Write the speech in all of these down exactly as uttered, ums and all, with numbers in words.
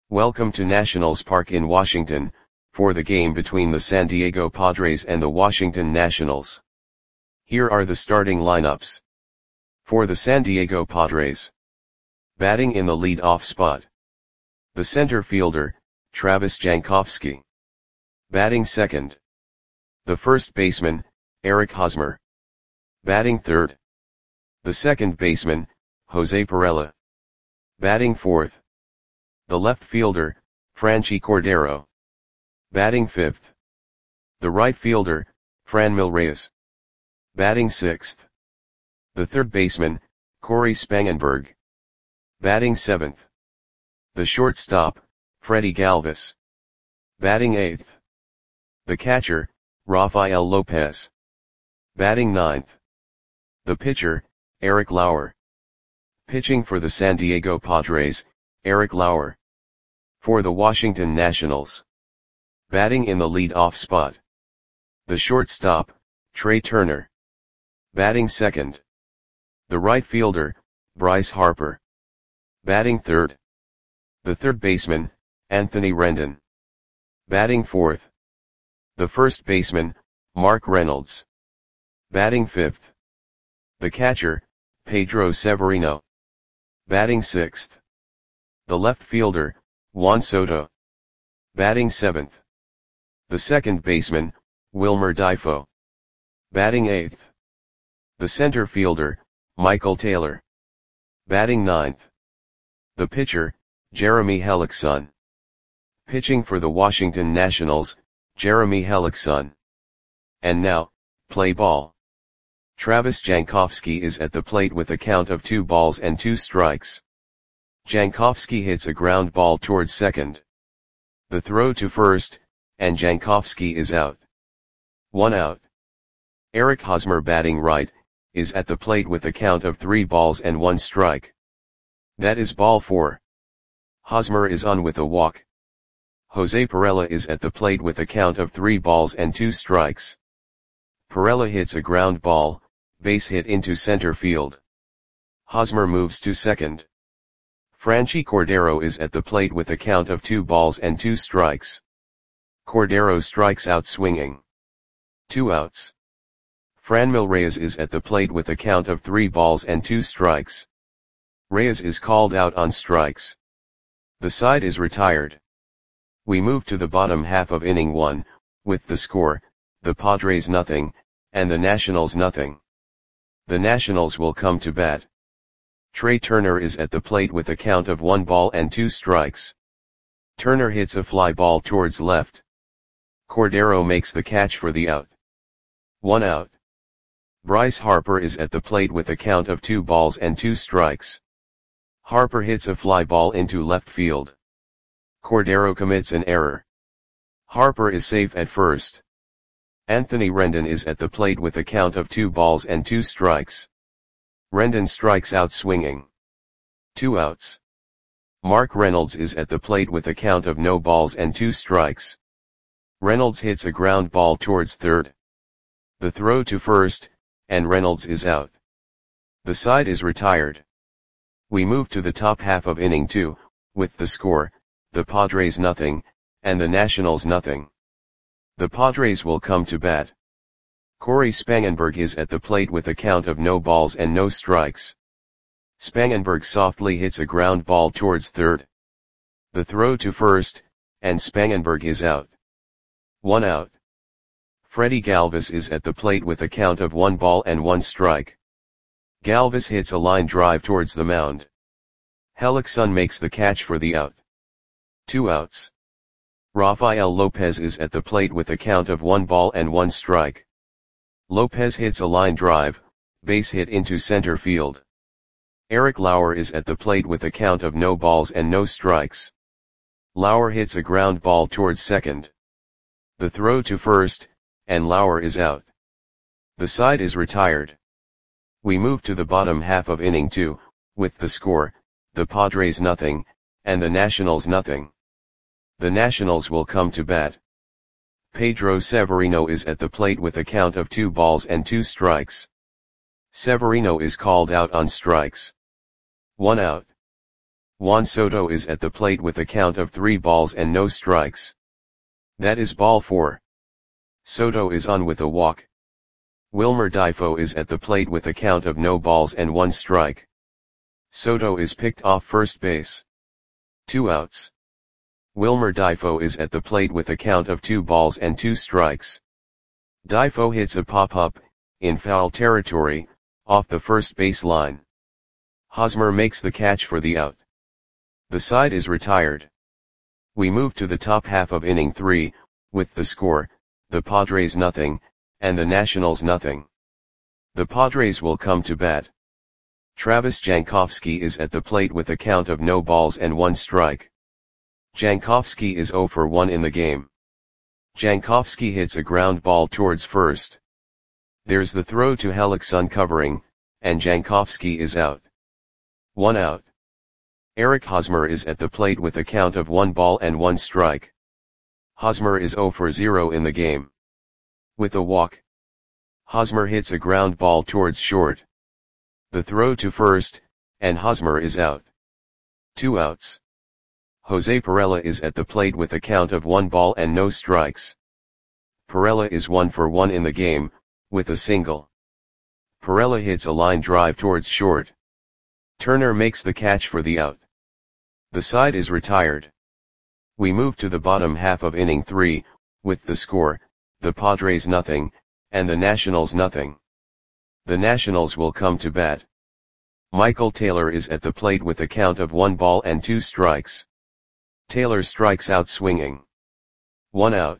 Welcome to Nationals Park in Washington, for the game between the San Diego Padres and the Washington Nationals. Here are the starting lineups. For the San Diego Padres. Batting in the lead-off spot. The center fielder, Travis Jankowski. Batting second. The first baseman, Eric Hosmer. Batting third. The second baseman, Jose Pirela. Batting fourth. The left fielder, Franchy Cordero. Batting fifth. The right fielder, Franmil Reyes. Batting sixth. The third baseman, Corey Spangenberg. Batting seventh. The shortstop, Freddie Galvis. Batting eighth. The catcher, Rafael Lopez. Batting ninth. The pitcher, Eric Lauer. Pitching for the San Diego Padres, Eric Lauer. For the Washington Nationals. Batting in the lead-off spot. The shortstop, Trey Turner. Batting second. The right fielder, Bryce Harper. Batting third. The third baseman, Anthony Rendon. Batting fourth. The first baseman, Mark Reynolds. Batting fifth. The catcher, Pedro Severino. Batting sixth. The left fielder, Juan Soto. Batting seventh. The second baseman, Wilmer Difo. Batting eighth. The center fielder, Michael Taylor. Batting ninth. The pitcher, Jeremy Hellickson. Pitching for the Washington Nationals, Jeremy Hellickson. And now, play ball. Travis Jankowski is at the plate with a count of two balls and two strikes. Jankowski hits a ground ball towards second. The throw to first, and Jankowski is out. One out. Eric Hosmer, batting right, is at the plate with a count of three balls and one strike. That is ball four. Hosmer is on with a walk. Jose Pirela is at the plate with a count of three balls and two strikes. Pirela hits a ground ball, base hit into center field. Hosmer moves to second. Franchy Cordero is at the plate with a count of two balls and two strikes. Cordero strikes out swinging. Two outs. Franmil Reyes is at the plate with a count of three balls and two strikes. Reyes is called out on strikes. The side is retired. We move to the bottom half of inning one, with the score, the Padres nothing, and the Nationals nothing. The Nationals will come to bat. Trey Turner is at the plate with a count of one ball and two strikes. Turner hits a fly ball towards left. Cordero makes the catch for the out. One out. Bryce Harper is at the plate with a count of two balls and two strikes. Harper hits a fly ball into left field. Cordero commits an error. Harper is safe at first. Anthony Rendon is at the plate with a count of two balls and two strikes. Rendon strikes out swinging. Two outs. Mark Reynolds is at the plate with a count of no balls and two strikes. Reynolds hits a ground ball towards third. The throw to first, and Reynolds is out. The side is retired. We move to the top half of inning two, with the score, the Padres nothing, and the Nationals nothing. The Padres will come to bat. Corey Spangenberg is at the plate with a count of no balls and no strikes. Spangenberg softly hits a ground ball towards third. The throw to first, and Spangenberg is out. One out. Freddie Galvis is at the plate with a count of one ball and one strike. Galvis hits a line drive towards the mound. Hellickson makes the catch for the out. Two outs. Rafael Lopez is at the plate with a count of one ball and one strike. Lopez hits a line drive, base hit into center field. Eric Lauer is at the plate with a count of no balls and no strikes. Lauer hits a ground ball towards second. The throw to first, and Lauer is out. The side is retired. We move to the bottom half of inning two, with the score, the Padres nothing, and the Nationals nothing. The Nationals will come to bat. Pedro Severino is at the plate with a count of two balls and two strikes. Severino is called out on strikes. One out. Juan Soto is at the plate with a count of three balls and no strikes. That is ball four. Soto is on with a walk. Wilmer Difo is at the plate with a count of no balls and one strike. Soto is picked off first base. Two outs. Wilmer Difo is at the plate with a count of two balls and two strikes. Difo hits a pop-up, in foul territory, off the first base line. Hosmer makes the catch for the out. The side is retired. We move to the top half of inning three, with the score, the Padres nothing, and the Nationals nothing. The Padres will come to bat. Travis Jankowski is at the plate with a count of no balls and one strike. Jankowski is zero for one in the game. Jankowski hits a ground ball towards first. There's the throw to Hellickson covering, and Jankowski is out. One out. Eric Hosmer is at the plate with a count of one ball and one strike. Hosmer is zero for zero in the game. With a walk. Hosmer hits a ground ball towards short. The throw to first, and Hosmer is out. Two outs. Jose Pirela is at the plate with a count of one ball and no strikes. Pirela is one for one in the game, with a single. Pirela hits a line drive towards short. Turner makes the catch for the out. The side is retired. We move to the bottom half of inning three, with the score, the Padres nothing, and the Nationals nothing. The Nationals will come to bat. Michael Taylor is at the plate with a count of one ball and two strikes. Taylor strikes out swinging. One out.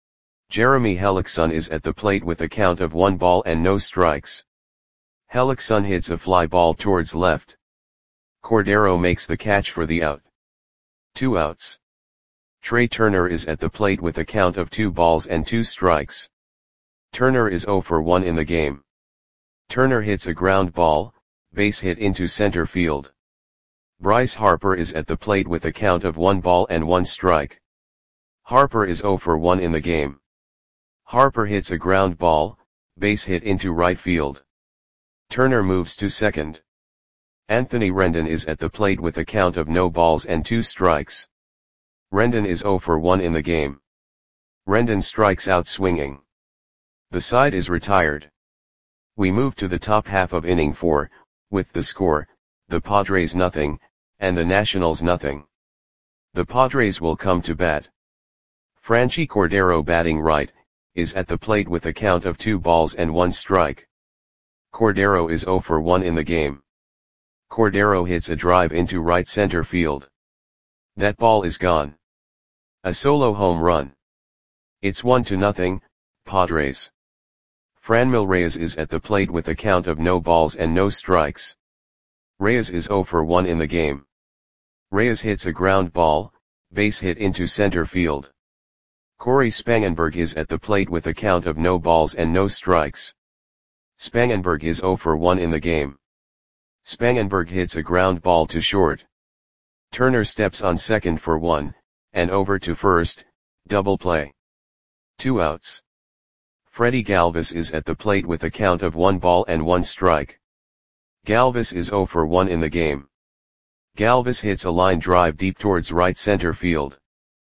Jeremy Hellickson is at the plate with a count of one ball and no strikes. Hellickson hits a fly ball towards left. Cordero makes the catch for the out. Two outs. Trey Turner is at the plate with a count of two balls and two strikes. Turner is zero for one in the game. Turner hits a ground ball, base hit into center field. Bryce Harper is at the plate with a count of one ball and one strike. Harper is zero for one in the game. Harper hits a ground ball, base hit into right field. Turner moves to second. Anthony Rendon is at the plate with a count of no balls and two strikes. Rendon is zero for one in the game. Rendon strikes out swinging. The side is retired. We move to the top half of inning four, with the score, the Padres nothing, and the Nationals nothing. The Padres will come to bat. Franchi Cordero, batting right, is at the plate with a count of two balls and one strike. Cordero is zero for one in the game. Cordero hits a drive into right center field. That ball is gone. A solo home run. It's one to nothing, Padres. Franmil Reyes is at the plate with a count of no balls and no strikes. Reyes is zero for one in the game. Reyes hits a ground ball, base hit into center field. Corey Spangenberg is at the plate with a count of no balls and no strikes. Spangenberg is zero for one in the game. Spangenberg hits a ground ball to short. Turner steps on second for one, and over to first, double play. Two outs. Freddie Galvis is at the plate with a count of one ball and one strike. Galvis is zero for one in the game. Galvis hits a line drive deep towards right center field.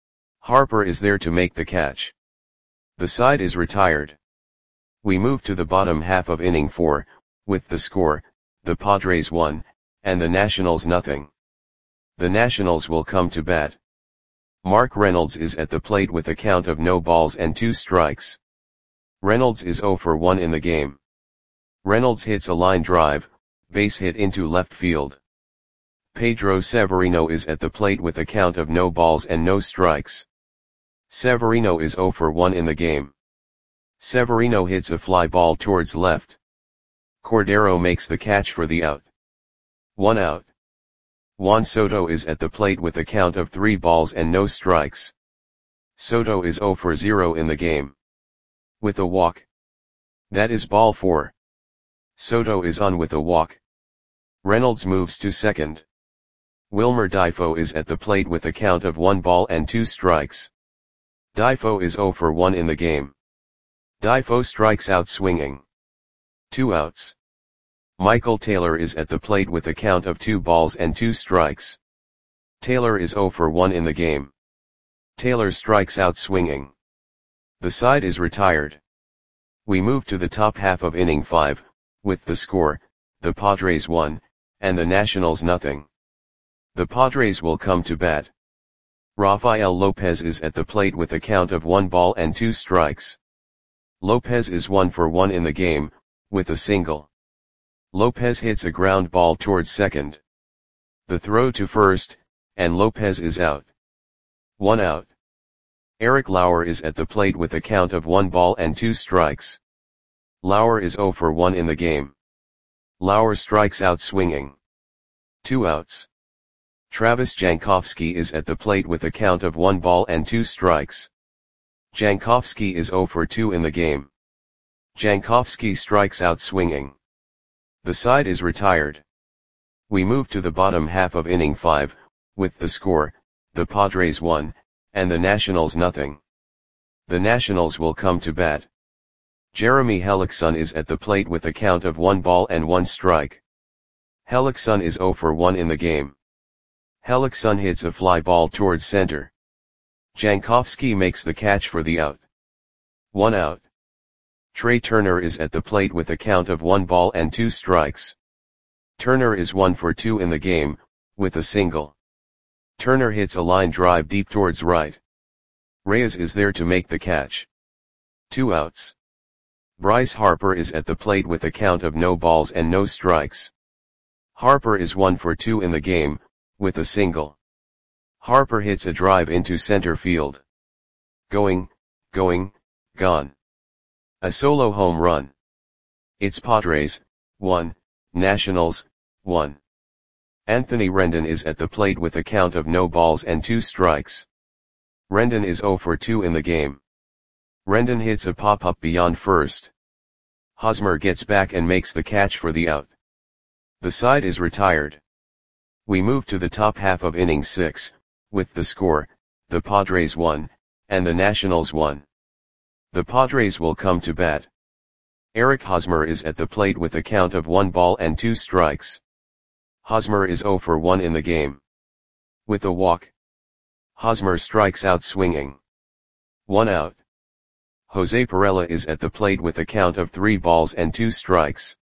Harper is there to make the catch. The side is retired. We move to the bottom half of inning four, with the score, the Padres one, and the Nationals nothing. The Nationals will come to bat. Mark Reynolds is at the plate with a count of no balls and two strikes. Reynolds is zero for one in the game. Reynolds hits a line drive, base hit into left field. Pedro Severino is at the plate with a count of no balls and no strikes. Severino is zero for one in the game. Severino hits a fly ball towards left. Cordero makes the catch for the out. One out. Juan Soto is at the plate with a count of three balls and no strikes. Soto is zero for zero in the game. With a walk. That is ball four. Soto is on with a walk. Reynolds moves to second. Wilmer Difo is at the plate with a count of one ball and two strikes. Difo is zero for one in the game. Difo strikes out swinging. Two outs. Michael Taylor is at the plate with a count of two balls and two strikes. Taylor is zero for one in the game. Taylor strikes out swinging. The side is retired. We move to the top half of inning five, with the score, the Padres one, and the Nationals nothing. The Padres will come to bat. Rafael Lopez is at the plate with a count of one ball and two strikes. Lopez is one for one in the game, with a single. Lopez hits a ground ball towards second. The throw to first, and Lopez is out. One out. Eric Lauer is at the plate with a count of one ball and two strikes. Lauer is zero for one in the game. Lauer strikes out swinging. Two outs. Travis Jankowski is at the plate with a count of one ball and two strikes. Jankowski is zero for two in the game. Jankowski strikes out swinging. The side is retired. We move to the bottom half of inning five, with the score, the Padres one, and the Nationals nothing. The Nationals will come to bat. Jeremy Hellickson is at the plate with a count of one ball and one strike. Hellickson is zero for one in the game. Hellickson hits a fly ball towards center. Jankowski makes the catch for the out. One out. Trey Turner is at the plate with a count of one ball and two strikes. Turner is one for two in the game, with a single. Turner hits a line drive deep towards right. Reyes is there to make the catch. Two outs. Bryce Harper is at the plate with a count of no balls and no strikes. Harper is one for two in the game, with a single. Harper hits a drive into center field. Going, going, gone. A solo home run. It's Padres, one, Nationals, one. Anthony Rendon is at the plate with a count of no balls and two strikes. Rendon is zero for two in the game. Rendon hits a pop-up beyond first. Hosmer gets back and makes the catch for the out. The side is retired. We move to the top half of inning six, with the score, the Padres one, and the Nationals one. The Padres will come to bat. Eric Hosmer is at the plate with a count of one ball and two strikes. Hosmer is zero for one in the game. With a walk. Hosmer strikes out swinging. One out. Jose Pirela is at the plate with a count of three balls and two strikes.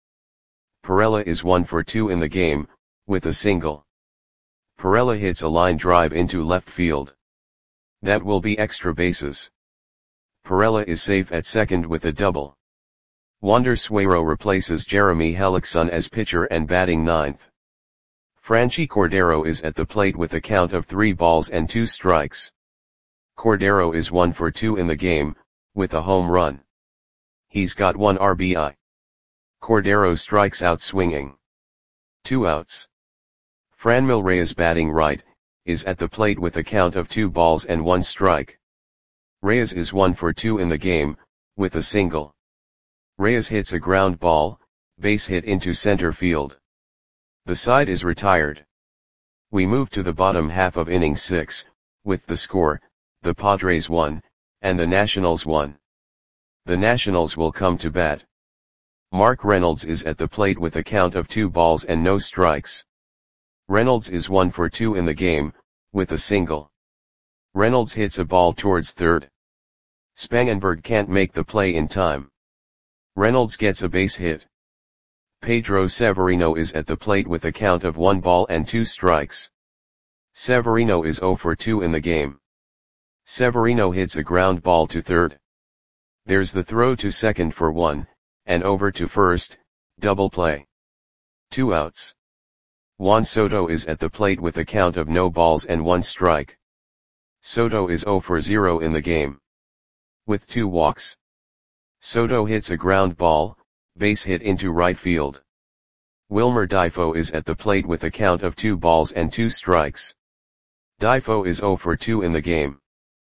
Pirela is one for two in the game, with a single. Pirela hits a line drive into left field. That will be extra bases. Pirela is safe at second with a double. Wander Suero replaces Jeremy Hellickson as pitcher and batting ninth. Franchy Cordero is at the plate with a count of three balls and two strikes. Cordero is one for two in the game, with a home run. He's got one R B I. Cordero strikes out swinging. Two outs. Franmil Reyes batting right, is at the plate with a count of two balls and one strike. Reyes is one for two in the game, with a single. Reyes hits a ground ball, base hit into center field. The side is retired. We move to the bottom half of inning six, with the score, the Padres one, and the Nationals one. The Nationals will come to bat. Mark Reynolds is at the plate with a count of two balls and no strikes. Reynolds is one for two in the game, with a single. Reynolds hits a ball towards third. Spangenberg can't make the play in time. Reynolds gets a base hit. Pedro Severino is at the plate with a count of one ball and two strikes. Severino is zero for two in the game. Severino hits a ground ball to third. There's the throw to second for one, and over to first, double play. Two outs. Juan Soto is at the plate with a count of no balls and one strike. Soto is zero for zero in the game. With two walks. Soto hits a ground ball, base hit into right field. Wilmer Difo is at the plate with a count of two balls and two strikes. Difo is zero for two in the game.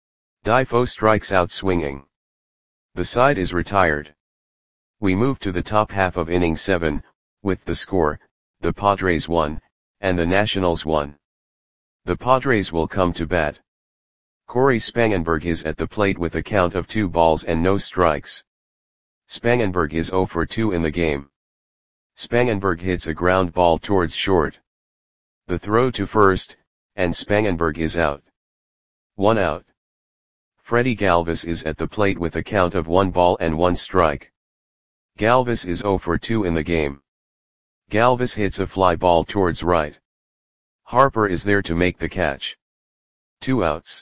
Difo strikes out swinging. The side is retired. We move to the top half of inning seven, with the score, the Padres one, and the Nationals one. The Padres will come to bat. Corey Spangenberg is at the plate with a count of two balls and no strikes. Spangenberg is zero for two in the game. Spangenberg hits a ground ball towards short. The throw to first, and Spangenberg is out. One out. Freddie Galvis is at the plate with a count of one ball and one strike. Galvis is zero for two in the game. Galvis hits a fly ball towards right. Harper is there to make the catch. Two outs.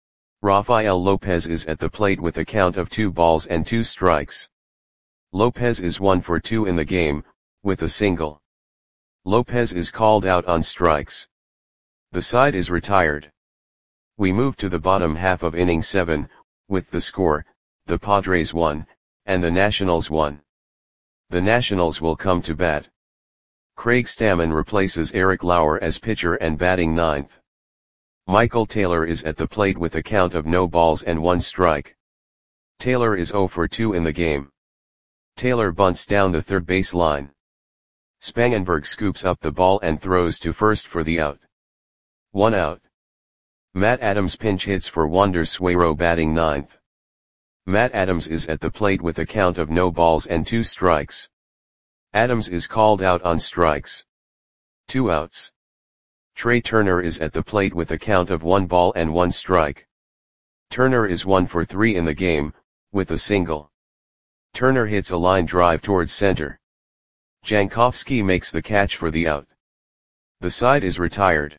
Rafael Lopez is at the plate with a count of two balls and two strikes. Lopez is one for two in the game, with a single. Lopez is called out on strikes. The side is retired. We move to the bottom half of inning seven, with the score, the Padres won, and the Nationals won. The Nationals will come to bat. Craig Stammen replaces Eric Lauer as pitcher and batting ninth. Michael Taylor is at the plate with a count of no balls and one strike. Taylor is zero for two in the game. Taylor bunts down the third base line. Spangenberg scoops up the ball and throws to first for the out. One out. Matt Adams pinch hits for Wander Suero batting ninth. Matt Adams is at the plate with a count of no balls and two strikes. Adams is called out on strikes. Two outs. Trey Turner is at the plate with a count of one ball and one strike. Turner is one for three in the game, with a single. Turner hits a line drive towards center. Jankowski makes the catch for the out. The side is retired.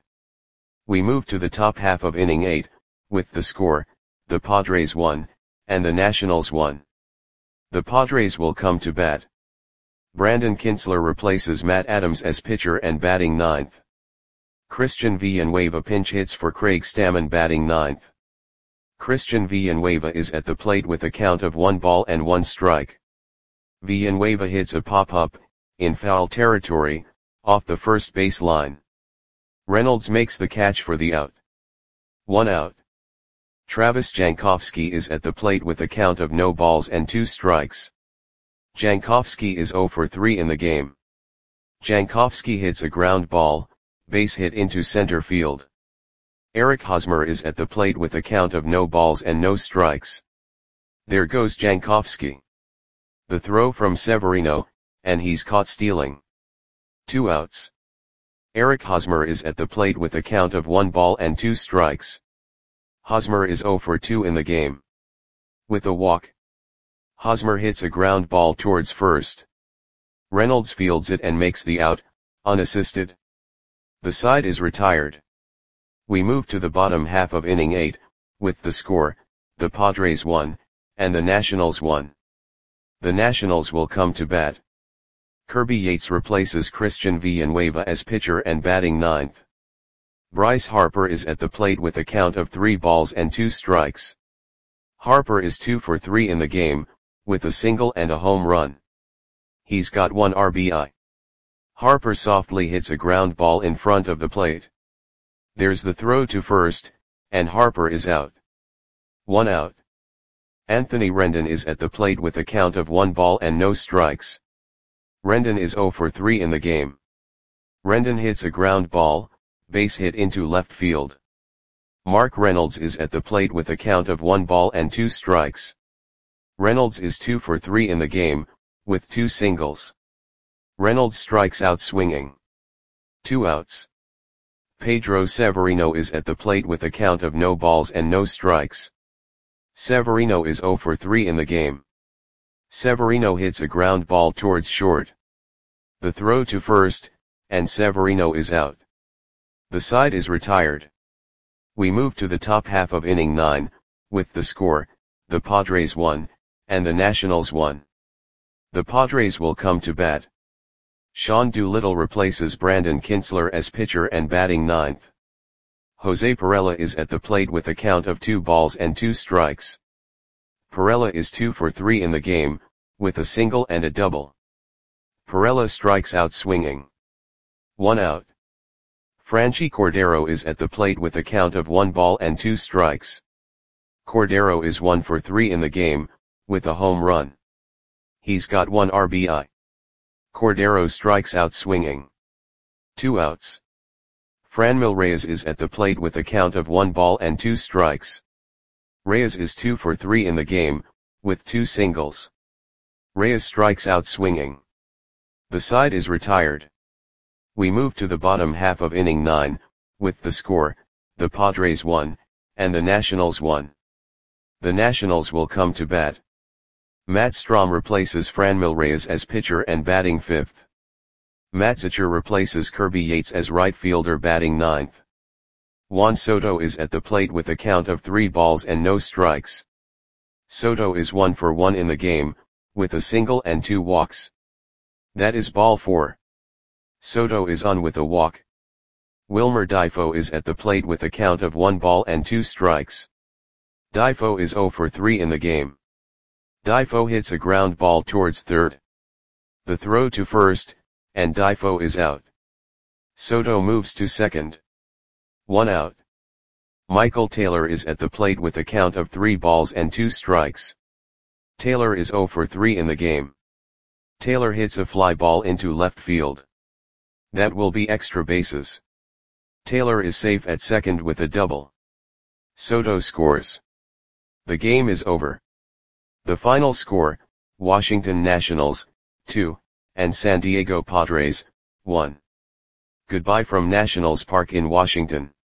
We move to the top half of inning eight, with the score, the Padres won, and the Nationals won. The Padres will come to bat. Brandon Kintzler replaces Matt Adams as pitcher and batting ninth. Christian Villanueva pinch hits for Craig Stammen batting ninth. Christian Villanueva is at the plate with a count of one ball and one strike. Villanueva hits a pop-up, in foul territory, off the first base line. Reynolds makes the catch for the out. One out. Travis Jankowski is at the plate with a count of no balls and two strikes. Jankowski is zero for three in the game. Jankowski hits a ground ball, base hit into center field. Eric Hosmer is at the plate with a count of no balls and no strikes. There goes Jankowski. The throw from Severino, and he's caught stealing. Two outs. Eric Hosmer is at the plate with a count of one ball and two strikes. Hosmer is zero for two in the game. With a walk. Hosmer hits a ground ball towards first. Reynolds fields it and makes the out, unassisted. The side is retired. We move to the bottom half of inning eight, with the score, the Padres won, and the Nationals won. The Nationals will come to bat. Kirby Yates replaces Christian Villanueva as pitcher and batting ninth. Bryce Harper is at the plate with a count of three balls and two strikes. Harper is two for three in the game, with a single and a home run. He's got one R B I. Harper softly hits a ground ball in front of the plate. There's the throw to first, and Harper is out. One out. Anthony Rendon is at the plate with a count of one ball and no strikes. Rendon is zero for three in the game. Rendon hits a ground ball, base hit into left field. Mark Reynolds is at the plate with a count of one ball and two strikes. Reynolds is two for three in the game, with two singles. Reynolds strikes out swinging. Two outs. Pedro Severino is at the plate with a count of no balls and no strikes. Severino is zero for three in the game. Severino hits a ground ball towards short. The throw to first, and Severino is out. The side is retired. We move to the top half of inning nine, with the score, the Padres won, and the Nationals won. The Padres will come to bat. Sean Doolittle replaces Brandon Kintzler as pitcher and batting ninth. Jose Perella is at the plate with a count of two balls and two strikes. Perella is two for three in the game, with a single and a double. Perella strikes out swinging. One out. Franchy Cordero is at the plate with a count of one ball and two strikes. Cordero is one for three in the game, with a home run. He's got one R B I. Cordero strikes out swinging. Two outs. Franmil Reyes is at the plate with a count of one ball and two strikes. Reyes is two for three in the game, with two singles. Reyes strikes out swinging. The side is retired. We move to the bottom half of inning nine, with the score, the Padres won, and the Nationals won. The Nationals will come to bat. Matt Strahm replaces Franmil Reyes as pitcher and batting fifth. Matt Zachor replaces Kirby Yates as right fielder batting ninth. Juan Soto is at the plate with a count of three balls and no strikes. Soto is one for one in the game, with a single and two walks. That is ball four. Soto is on with a walk. Wilmer Difo is at the plate with a count of one ball and two strikes. Difo is zero for three in the game. Difo hits a ground ball towards third. The throw to first, and Difo is out. Soto moves to second. One out. Michael Taylor is at the plate with a count of three balls and two strikes. Taylor is zero for three in the game. Taylor hits a fly ball into left field. That will be extra bases. Taylor is safe at second with a double. Soto scores. The game is over. The final score, Washington Nationals, two, and San Diego Padres, one. Goodbye from Nationals Park in Washington.